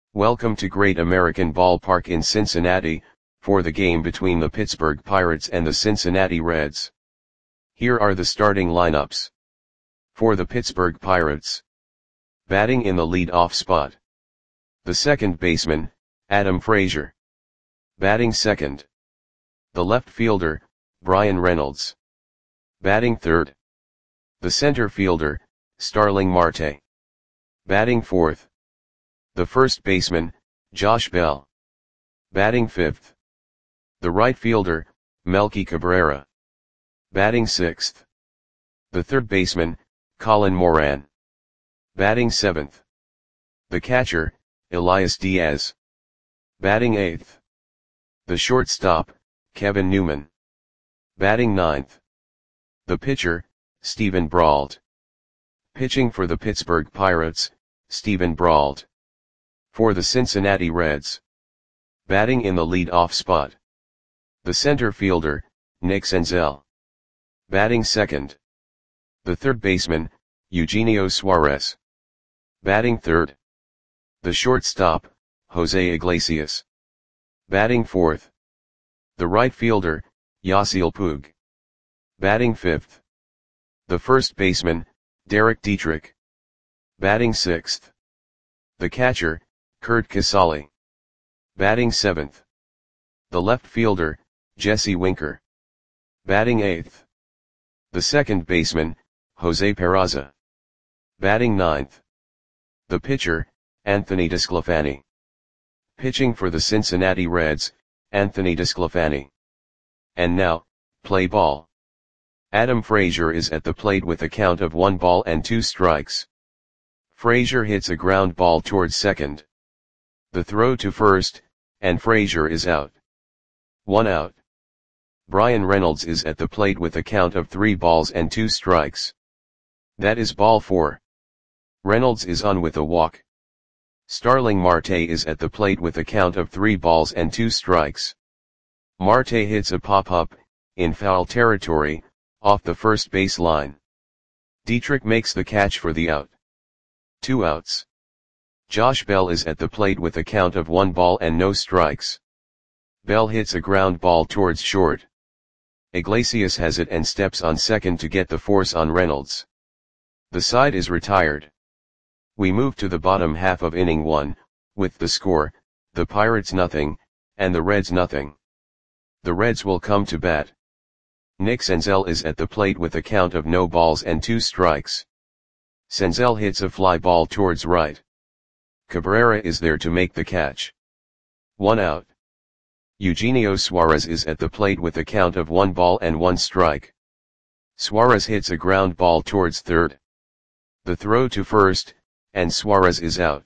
Welcome to Great American Ballpark in Cincinnati, for the game between the Pittsburgh Pirates and the Cincinnati Reds. Here are the starting lineups. For the Pittsburgh Pirates. Batting in the lead-off spot. The second baseman, Adam Frazier. Batting second. The left fielder, Bryan Reynolds. Batting third. The center fielder, Starling Marte. Batting fourth. The first baseman, Josh Bell. Batting fifth. The right fielder, Melky Cabrera. Batting sixth. The third baseman, Colin Moran. Batting seventh. The catcher, Elias Diaz. Batting eighth. The shortstop, Kevin Newman. Batting ninth. The pitcher, Steven Brault. Pitching for the Pittsburgh Pirates, Steven Brault. For the Cincinnati Reds. Batting in the lead-off spot. The center fielder, Nick Senzel. Batting second. The third baseman, Eugenio Suarez. Batting third. The shortstop, Jose Iglesias. Batting fourth. The right fielder, Yasiel Puig. Batting fifth. The first baseman, Derek Dietrich. Batting sixth. The catcher, Curt Casali. Batting seventh. The left fielder, Jesse Winker. Batting eighth. The second baseman, Jose Peraza. Batting ninth. The pitcher, Anthony DeSclafani. Pitching for the Cincinnati Reds, Anthony DeSclafani. And now, play ball. Adam Frazier is at the plate with a count of 1-2 strikes. Frazier hits a ground ball towards second. The throw to first, and Frazier is out. 1 out. Bryan Reynolds is at the plate with a count of 3-2 strikes. That is ball 4. Reynolds is on with a walk. Starling Marte is at the plate with a count of 3-2 strikes. Marte hits a pop-up, in foul territory, off the first base line. Dietrich makes the catch for the out. 2 outs. Josh Bell is at the plate with a count of 1-0 strikes. Bell hits a ground ball towards short. Iglesias has it and steps on second to get the force on Reynolds. The side is retired. We move to the bottom half of inning 1, with the score, the Pirates nothing, and the Reds nothing. The Reds will come to bat. Nick Senzel is at the plate with a count of 0-2 strikes. Senzel hits a fly ball towards right. Cabrera is there to make the catch. 1 out. Eugenio Suarez is at the plate with a count of 1-1 strike. Suarez hits a ground ball towards third. The throw to first, and Suarez is out.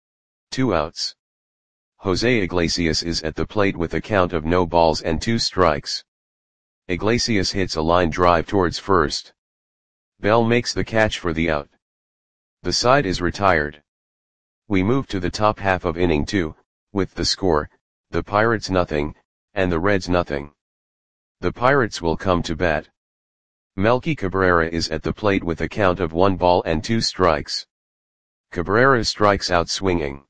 2 outs. Jose Iglesias is at the plate with a count of 0-2 strikes. Iglesias hits a line drive towards first. Bell makes the catch for the out. The side is retired. We move to the top half of inning 2, with the score, the Pirates nothing, and the Reds nothing. The Pirates will come to bat. Melky Cabrera is at the plate with a count of 1-2 strikes. Cabrera strikes out swinging.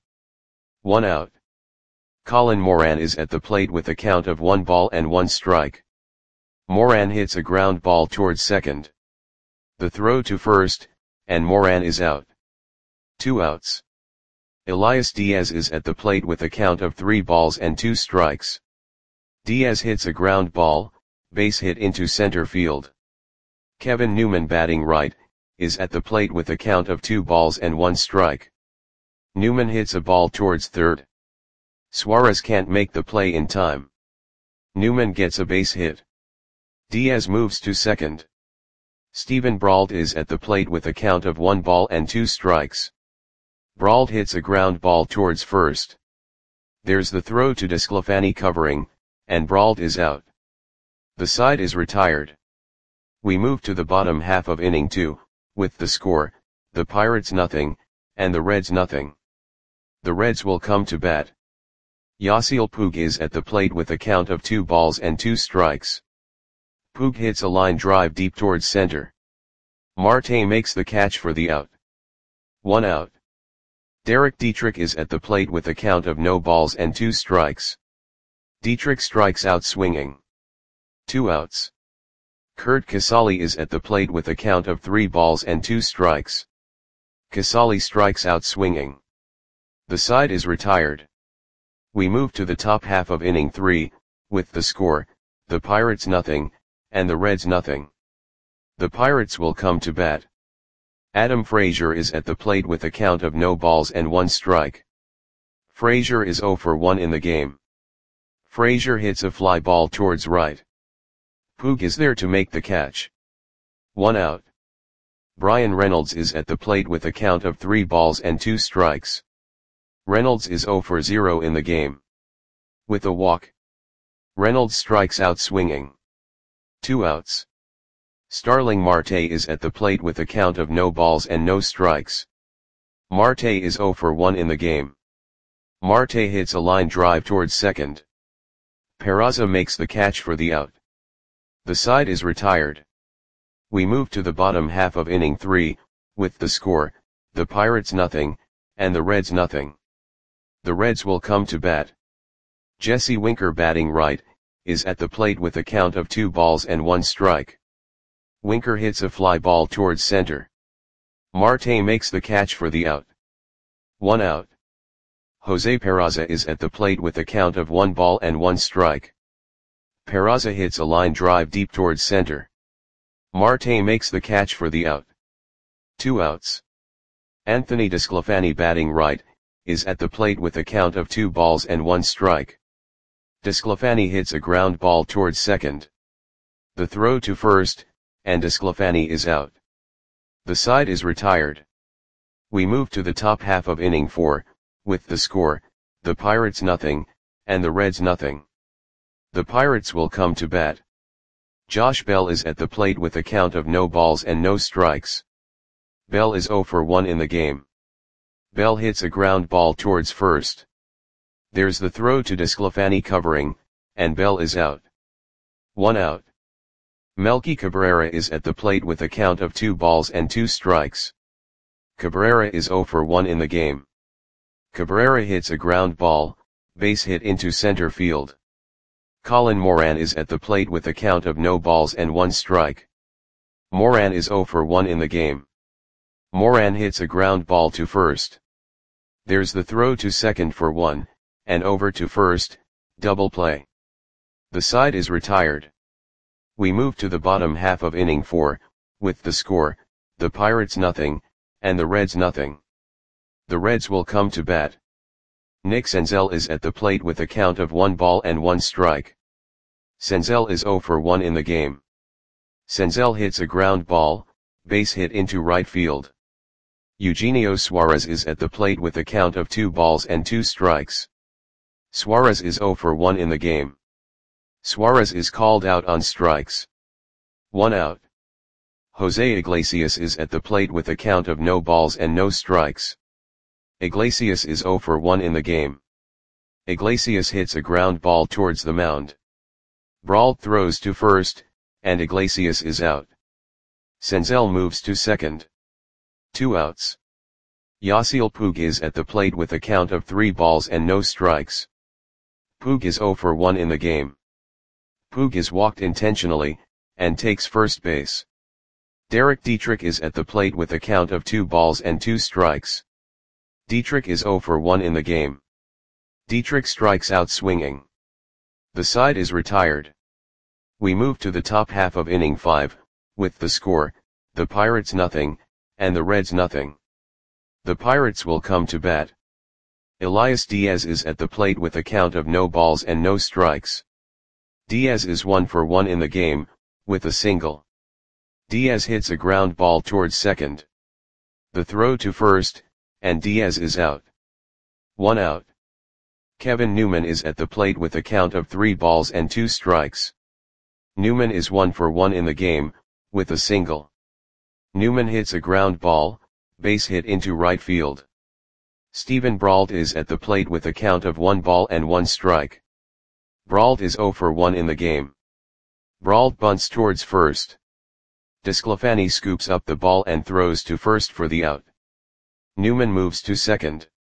1 out. Colin Moran is at the plate with a count of 1-1 strike. Moran hits a ground ball towards second. The throw to first, and Moran is out. 2 outs. Elias Diaz is at the plate with a count of 3-2 strikes. Diaz hits a ground ball, base hit into center field. Kevin Newman batting right, is at the plate with a count of 2-1 strike. Newman hits a ball towards third. Suarez can't make the play in time. Newman gets a base hit. Diaz moves to second. Steven Brault is at the plate with a count of 1-2 strikes. Brault hits a ground ball towards first. There's the throw to DeSclafani covering, and Brault is out. The side is retired. We move to the bottom half of inning 2, with the score, the Pirates nothing, and the Reds nothing. The Reds will come to bat. Yasiel Puig is at the plate with a count of 2-2 strikes. Puig hits a line drive deep towards center. Marte makes the catch for the out. 1 out. Derek Dietrich is at the plate with a count of no balls and 2 strikes. Dietrich strikes out swinging. 2 outs. Kurt Casale is at the plate with a count of 3 balls and 2 strikes. Casale strikes out swinging. The side is retired. We move to the top half of inning 3, with the score, the Pirates nothing, and the Reds nothing. The Pirates will come to bat. Adam Frazier is at the plate with a count of no balls and 1 strike. Frazier is 0 for 1 in the game. Frazier hits a fly ball towards right. Puig is there to make the catch. 1 out. Bryan Reynolds is at the plate with a count of 3 balls and 2 strikes. Reynolds is 0 for 0 in the game. With a walk, Reynolds strikes out swinging. 2 outs. Starling Marte is at the plate with a count of no balls and no strikes. Marte is 0 for 1 in the game. Marte hits a line drive towards second. Peraza makes the catch for the out. The side is retired. We move to the bottom half of inning 3, with the score, the Pirates nothing, and the Reds nothing. The Reds will come to bat. Jesse Winker, batting right, is at the plate with a count of 2 balls and 1 strike. Winker hits a fly ball towards center. Marte makes the catch for the out. 1 out. Jose Peraza is at the plate with a count of 1 ball and 1 strike. Peraza hits a line drive deep towards center. Marte makes the catch for the out. 2 outs. Anthony DeSclafani, batting right, is at the plate with a count of 2 balls and 1 strike. DeSclafani hits a ground ball towards second. The throw to first, and DeSclafani is out. The side is retired. We move to the top half of inning 4, with the score, the Pirates nothing, and the Reds nothing. The Pirates will come to bat. Josh Bell is at the plate with a count of no balls and no strikes. Bell is 0 for 1 in the game. Bell hits a ground ball towards first. There's the throw to DeSclafani covering, and Bell is out. 1 out. Melky Cabrera is at the plate with a count of 2 balls and 2 strikes. Cabrera is 0 for 1 in the game. Cabrera hits a ground ball, base hit into center field. Colin Moran is at the plate with a count of no balls and 1 strike. Moran is 0 for 1 in the game. Moran hits a ground ball to first. There's the throw to second for 1, and over to first, double play. The side is retired. We move to the bottom half of inning 4, with the score, the Pirates nothing, and the Reds nothing. The Reds will come to bat. Nick Senzel is at the plate with a count of 1 ball and 1 strike. Senzel is 0 for 1 in the game. Senzel hits a ground ball, base hit into right field. Eugenio Suarez is at the plate with a count of 2 balls and 2 strikes. Suarez is 0 for 1 in the game. Suarez is called out on strikes. 1 out. Jose Iglesias is at the plate with a count of no balls and no strikes. Iglesias is 0 for 1 in the game. Iglesias hits a ground ball towards the mound. Brault throws to first, and Iglesias is out. Senzel moves to second. 2 outs. Yasiel Puig is at the plate with a count of 3 balls and no strikes. Puig is 0 for 1 in the game. Puig is walked intentionally, and takes first base. Derek Dietrich is at the plate with a count of 2 balls and 2 strikes. Dietrich is 0 for 1 in the game. Dietrich strikes out swinging. The side is retired. We move to the top half of inning 5, with the score, the Pirates nothing, and the Reds nothing. The Pirates will come to bat. Elias Diaz is at the plate with a count of no balls and no strikes. Diaz is 1 for 1 in the game, with a single. Diaz hits a ground ball towards second. The throw to first, and Diaz is out. 1 out. Kevin Newman is at the plate with a count of 3 balls and 2 strikes. Newman is 1 for 1 in the game, with a single. Newman hits a ground ball, base hit into right field. Steven Brault is at the plate with a count of 1 ball and 1 strike. Brault is 0 for 1 in the game. Brault bunts towards first. DeSclafani scoops up the ball and throws to first for the out. Newman moves to second.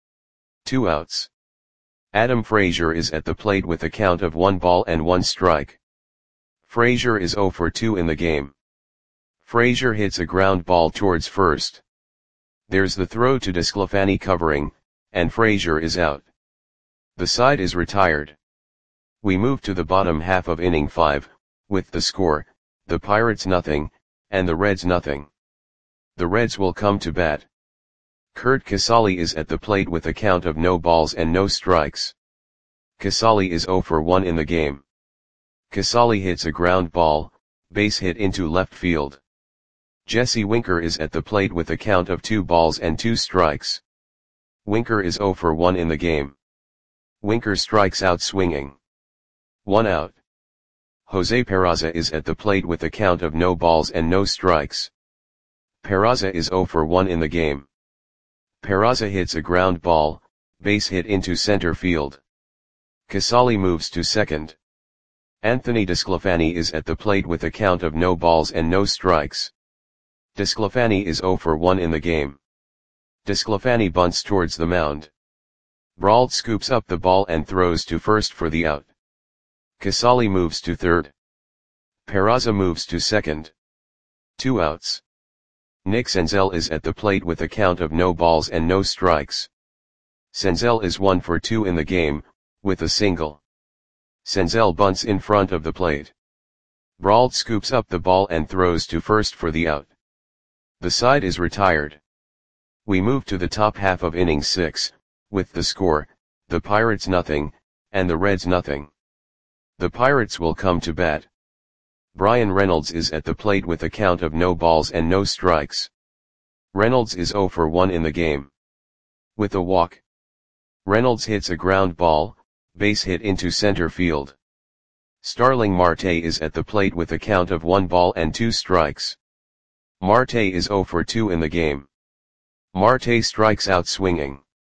2 outs. Adam Frazier is at the plate with a count of 1 ball and 1 strike. Frazier is 0 for 2 in the game. Frazier hits a ground ball towards first. There's the throw to DeSclafani covering, and Frazier is out. The side is retired. We move to the bottom half of inning 5, with the score, the Pirates nothing, and the Reds nothing. The Reds will come to bat. Curt Casali is at the plate with a count of no balls and no strikes. Casali is 0 for 1 in the game. Casali hits a ground ball, base hit into left field. Jesse Winker is at the plate with a count of 2 balls and 2 strikes. Winker is 0 for 1 in the game. Winker strikes out swinging. 1 out. Jose Peraza is at the plate with a count of no balls and no strikes. Peraza is 0 for 1 in the game. Peraza hits a ground ball, base hit into center field. Casali moves to second. Anthony DeSclafani is at the plate with a count of no balls and no strikes. DeSclafani is 0 for 1 in the game. DeSclafani bunts towards the mound. Brault scoops up the ball and throws to first for the out. Casali moves to third. Peraza moves to second. 2 outs. Nick Senzel is at the plate with a count of no balls and no strikes. Senzel is 1 for 2 in the game, with a single. Senzel bunts in front of the plate. Brault scoops up the ball and throws to first for the out. The side is retired. We move to the top half of inning 6, with the score, the Pirates nothing, and the Reds nothing. The Pirates will come to bat. Bryan Reynolds is at the plate with a count of no balls and no strikes. Reynolds is 0 for 1 in the game. With a walk. Reynolds hits a ground ball, base hit into center field. Starling Marte is at the plate with a count of 1 ball and 2 strikes. Marte is 0 for 2 in the game. Marte strikes out swinging.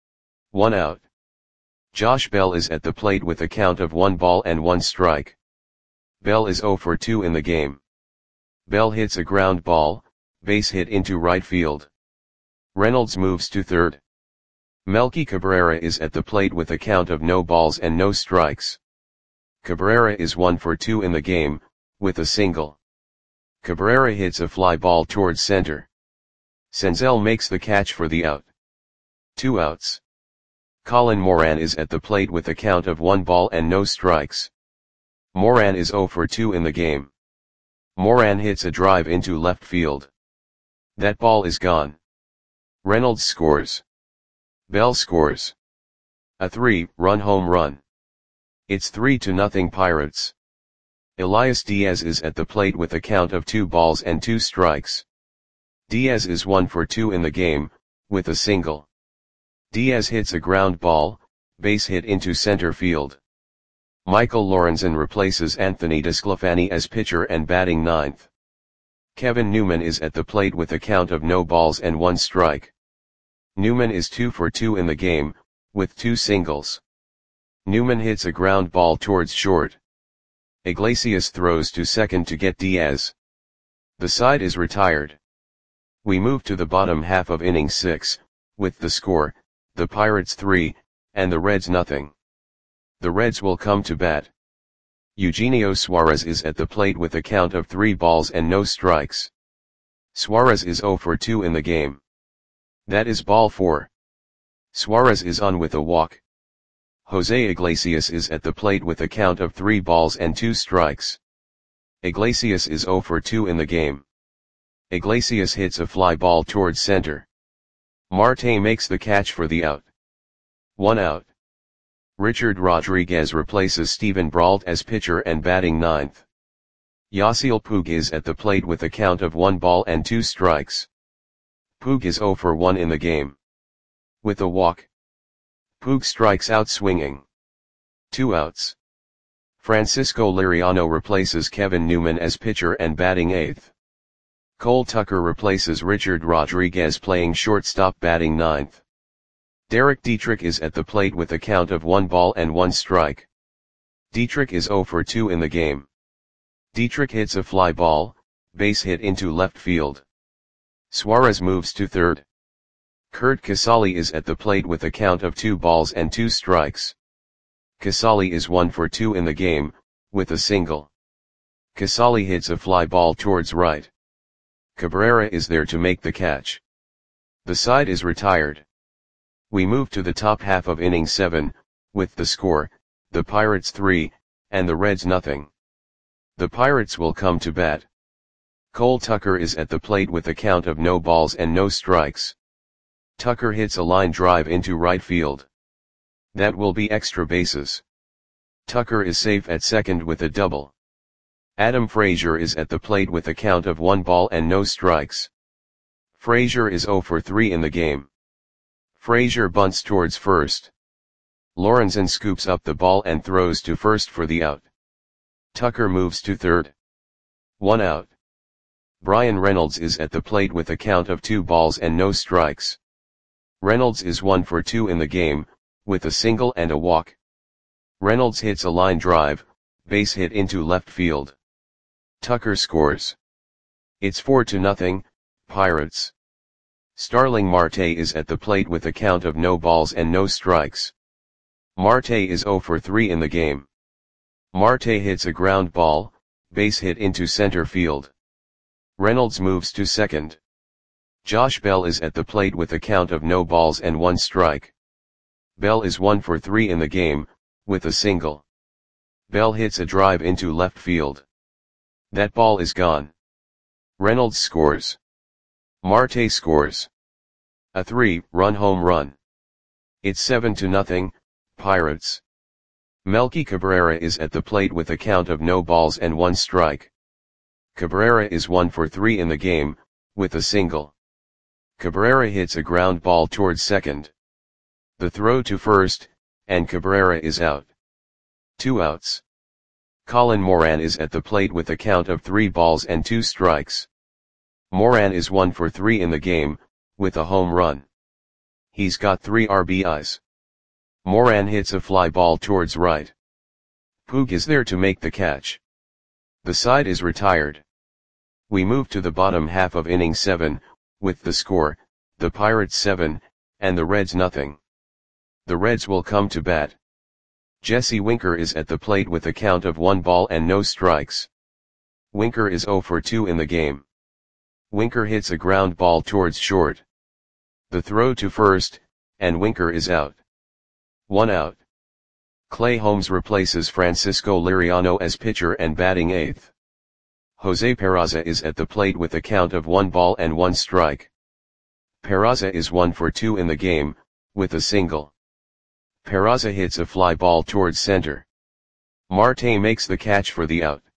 1 out. Josh Bell is at the plate with a count of 1 ball and 1 strike. Bell is 0 for 2 in the game. Bell hits a ground ball, base hit into right field. Reynolds moves to third. Melky Cabrera is at the plate with a count of no balls and no strikes. Cabrera is 1 for 2 in the game, with a single. Cabrera hits a fly ball towards center. Senzel makes the catch for the out. 2 outs. Colin Moran is at the plate with a count of 1 ball and no strikes. Moran is 0 for 2 in the game. Moran hits a drive into left field. That ball is gone. Reynolds scores. Bell scores. A 3-run home run. It's 3-0 Pirates. Elias Diaz is at the plate with a count of 2 balls and 2 strikes. Diaz is 1 for 2 in the game, with a single. Diaz hits a ground ball, base hit into center field. Michael Lorenzen replaces Anthony DeSclafani as pitcher and batting ninth. Kevin Newman is at the plate with a count of no balls and 1 strike. Newman is 2 for 2 in the game, with 2 singles. Newman hits a ground ball towards short. Iglesias throws to second to get Diaz. The side is retired. We move to the bottom half of inning 6, with the score, the Pirates 3, and the Reds nothing. The Reds will come to bat. Eugenio Suarez is at the plate with a count of 3 balls and no strikes. Suarez is 0 for 2 in the game. That is ball 4. Suarez is on with a walk. Jose Iglesias is at the plate with a count of 3 balls and 2 strikes. Iglesias is 0 for 2 in the game. Iglesias hits a fly ball towards center. Marte makes the catch for the out. 1 out. Richard Rodriguez replaces Steven Brault as pitcher and batting ninth. Yasiel Puig is at the plate with a count of 1 ball and 2 strikes. Puig is 0 for 1 in the game. With a walk. Puig strikes out swinging. 2 outs. Francisco Liriano replaces Kevin Newman as pitcher and batting eighth. Cole Tucker replaces Richard Rodriguez playing shortstop batting ninth. Derek Dietrich is at the plate with a count of 1 ball and 1 strike. Dietrich is 0 for 2 in the game. Dietrich hits a fly ball, base hit into left field. Suarez moves to third. Kurt Casale is at the plate with a count of 2 balls and 2 strikes. Casale is 1 for 2 in the game, with a single. Casale hits a fly ball towards right. Cabrera is there to make the catch. The side is retired. We move to the top half of inning 7, with the score, the Pirates 3, and the Reds nothing. The Pirates will come to bat. Cole Tucker is at the plate with a count of no balls and no strikes. Tucker hits a line drive into right field. That will be extra bases. Tucker is safe at second with a double. Adam Frazier is at the plate with a count of 1 ball and no strikes. Frazier is 0 for 3 in the game. Frazier bunts towards first. Lorenzen scoops up the ball and throws to first for the out. Tucker moves to third. 1 out. Bryan Reynolds is at the plate with a count of 2 balls and no strikes. Reynolds is 1 for 2 in the game, with a single and a walk. Reynolds hits a line drive, base hit into left field. Tucker scores. It's 4-0, Pirates. Starling Marte is at the plate with a count of no balls and no strikes. Marte is 0 for 3 in the game. Marte hits a ground ball, base hit into center field. Reynolds moves to second. Josh Bell is at the plate with a count of no balls and 1 strike. Bell is 1 for 3 in the game, with a single. Bell hits a drive into left field. That ball is gone. Reynolds scores. Marte scores. A 3-run home run. It's 7-0, Pirates. Melky Cabrera is at the plate with a count of no balls and 1 strike. Cabrera is 1 for 3 in the game, with a single. Cabrera hits a ground ball towards second. The throw to first, and Cabrera is out. 2 outs. Colin Moran is at the plate with a count of 3 balls and 2 strikes. Moran is 1 for 3 in the game, with a home run. He's got 3 RBIs. Moran hits a fly ball towards right. Puig is there to make the catch. The side is retired. We move to the bottom half of inning 7, with the score, the Pirates 7, and the Reds nothing. The Reds will come to bat. Jesse Winker is at the plate with a count of 1 ball and no strikes. Winker is 0 for 2 in the game. Winker hits a ground ball towards short. The throw to first, and Winker is out. 1 out. Clay Holmes replaces Francisco Liriano as pitcher and batting 8th. Jose Peraza is at the plate with a count of 1 ball and 1 strike. Peraza is 1 for 2 in the game, with a single. Peraza hits a fly ball towards center. Marte makes the catch for the out.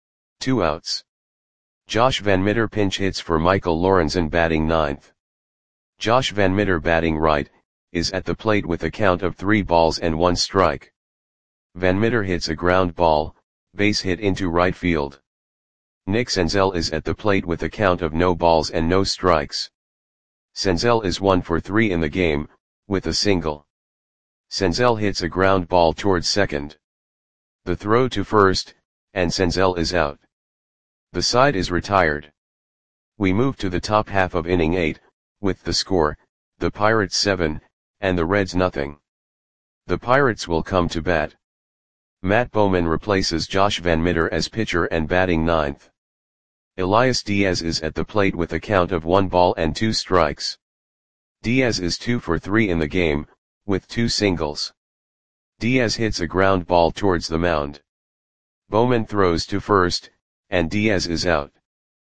2 outs. Josh Van Meter pinch hits for Michael Lorenzen batting 9th. Josh Van Meter batting right, is at the plate with a count of 3 balls and 1 strike. Van Meter hits a ground ball, base hit into right field. Nick Senzel is at the plate with a count of no balls and no strikes. Senzel is 1 for 3 in the game, with a single. Senzel hits a ground ball towards second. The throw to first, and Senzel is out. The side is retired. We move to the top half of inning 8, with the score, the Pirates 7, and the Reds nothing. The Pirates will come to bat. Matt Bowman replaces Josh Van Meter as pitcher and batting 9th. Elias Diaz is at the plate with a count of 1 ball and 2 strikes. Diaz is 2 for 3 in the game, with 2 singles. Diaz hits a ground ball towards the mound. Bowman throws to first, and Diaz is out.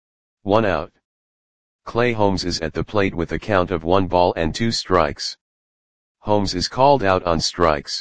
1 out. Clay Holmes is at the plate with a count of 1 ball and 2 strikes. Holmes is called out on strikes.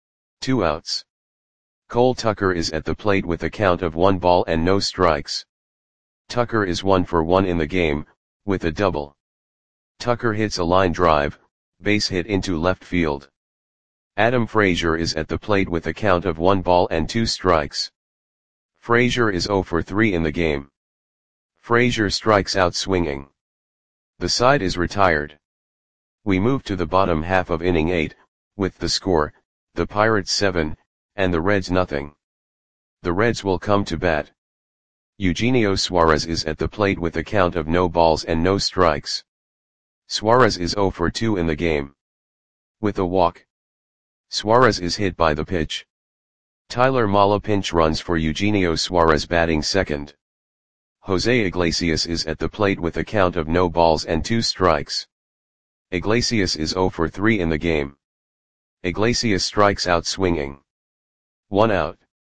2 outs. Cole Tucker is at the plate with a count of 1 ball and no strikes. Tucker is 1 for 1 in the game, with a double. Tucker hits a line drive, base hit into left field. Adam Frazier is at the plate with a count of 1 ball and 2 strikes. Frazier is 0 for 3 in the game. Frazier strikes out swinging. The side is retired. We move to the bottom half of inning 8, with the score, the Pirates 7, and the Reds nothing. The Reds will come to bat. Eugenio Suarez is at the plate with a count of no balls and no strikes. Suarez is 0 for 2 in the game. With a walk. Suarez is hit by the pitch. Tyler Mahle pinch runs for Eugenio Suarez batting second. Jose Iglesias is at the plate with a count of no balls and 2 strikes. Iglesias is 0 for 3 in the game. Iglesias strikes out swinging. 1 out.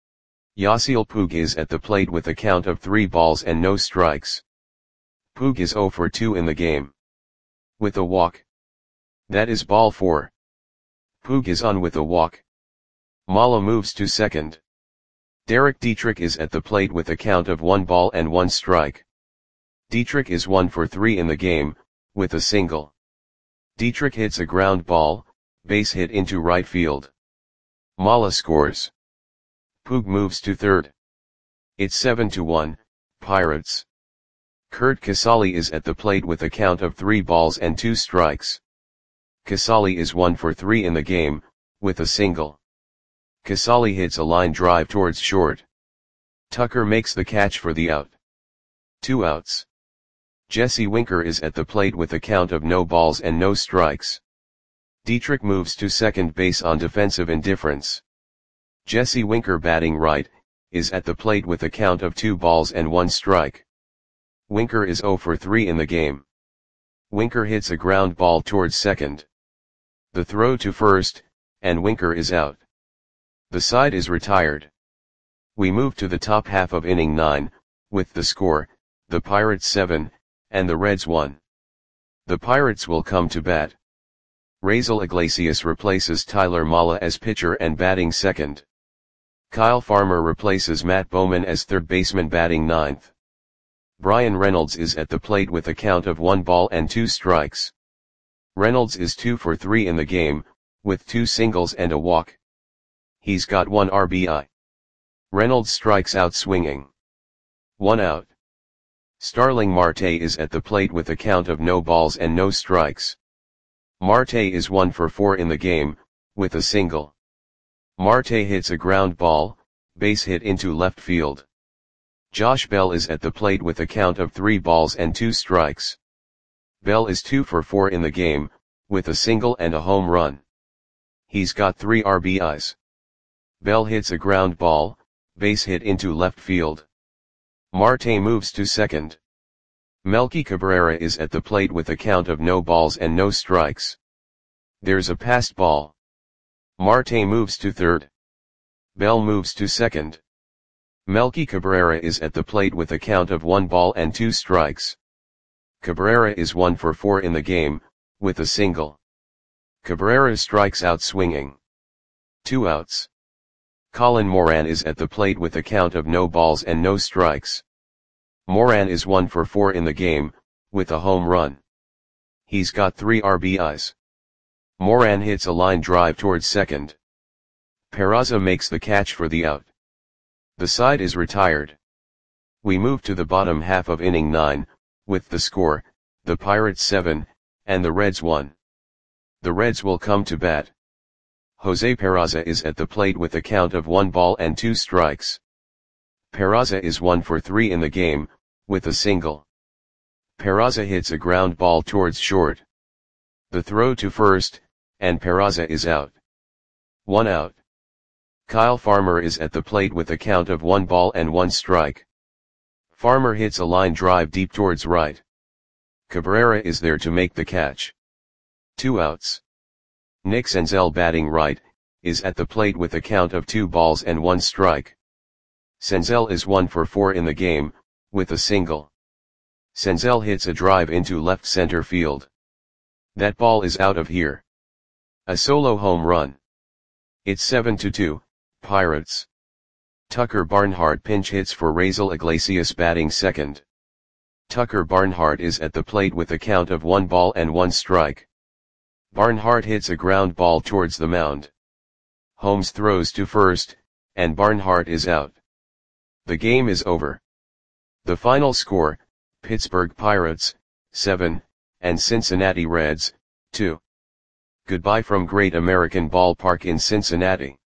Yasiel Puig is at the plate with a count of 3 balls and no strikes. Puig is 0 for 2 in the game. With a walk. That is ball 4. Puig is on with a walk. Mahle moves to second. Derek Dietrich is at the plate with a count of 1 ball and 1 strike. Dietrich is 1 for 3 in the game, with a single. Dietrich hits a ground ball, base hit into right field. Mahle scores. Puig moves to third. It's 7-1, Pirates. Curt Casali is at the plate with a count of 3 balls and 2 strikes. Casali is 1 for 3 in the game, with a single. Casali hits a line drive towards short. Tucker makes the catch for the out. 2 outs. Jesse Winker is at the plate with a count of no balls and no strikes. Dietrich moves to second base on defensive indifference. Jesse Winker batting right, is at the plate with a count of 2 balls and 1 strike. Winker is 0 for 3 in the game. Winker hits a ground ball towards second. The throw to first, and Winker is out. The side is retired. We move to the top half of inning 9, with the score, the Pirates 7, and the Reds 1. The Pirates will come to bat. Raisel Iglesias replaces Tyler Mahle as pitcher and batting second. Kyle Farmer replaces Matt Bowman as third baseman batting ninth. Bryan Reynolds is at the plate with a count of 1 ball and 2 strikes. Reynolds is 2 for 3 in the game, with 2 singles and a walk. He's got 1 RBI. Reynolds strikes out swinging. 1 out. Starling Marte is at the plate with a count of no balls and no strikes. Marte is 1 for 4 in the game, with a single. Marte hits a ground ball, base hit into left field. Josh Bell is at the plate with a count of 3 balls and 2 strikes. Bell is 2 for 4 in the game, with a single and a home run. He's got 3 RBIs. Bell hits a ground ball, base hit into left field. Marte moves to second. Melky Cabrera is at the plate with a count of no balls and no strikes. There's a passed ball. Marte moves to third. Bell moves to second. Melky Cabrera is at the plate with a count of 1 ball and 2 strikes. Cabrera is 1 for 4 in the game, with a single. Cabrera strikes out swinging. 2 outs. Colin Moran is at the plate with a count of no balls and no strikes. Moran is 1 for 4 in the game, with a home run. He's got 3 RBIs. Moran hits a line drive towards second. Peraza makes the catch for the out. The side is retired. We move to the bottom half of inning 9, with the score, the Pirates 7, and the Reds 1. The Reds will come to bat. Jose Peraza is at the plate with a count of 1 ball and 2 strikes. Peraza is 1 for 3 in the game, with a single. Peraza hits a ground ball towards short. The throw to first, and Peraza is out. 1 out. Kyle Farmer is at the plate with a count of 1 ball and 1 strike. Farmer hits a line drive deep towards right. Cabrera is there to make the catch. 2 outs. Nick Senzel batting right, is at the plate with a count of 2 balls and 1 strike. Senzel is 1 for 4 in the game, with a single. Senzel hits a drive into left center field. That ball is out of here. A solo home run. It's 7-2, Pirates. Tucker Barnhart pinch hits for Raisel Iglesias batting second. Tucker Barnhart is at the plate with a count of 1 ball and 1 strike. Barnhart hits a ground ball towards the mound. Holmes throws to first, and Barnhart is out. The game is over. The final score, Pittsburgh Pirates, 7, and Cincinnati Reds, 2. Goodbye from Great American Ballpark in Cincinnati.